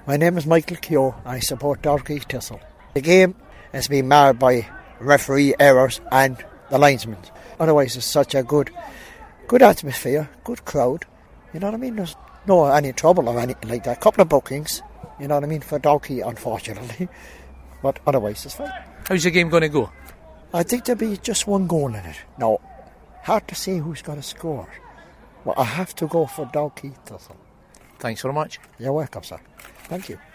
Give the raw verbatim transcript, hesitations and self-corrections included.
My name is Michael Keogh. I support Dalkeith Thistle. The game has been marred by referee errors and the linesmen. Otherwise, it's such a good, good atmosphere, good crowd. You know what I mean? There's no any trouble or anything like that. A couple of bookings, you know what I mean, for Dalkeith, unfortunately. But otherwise, it's fine. How's the game going to go? I think there'll be just one goal in it. Now, hard to say who's going to score. But I have to go for Dalkeith Thistle. Thanks very much. You're welcome, sir. Thank you.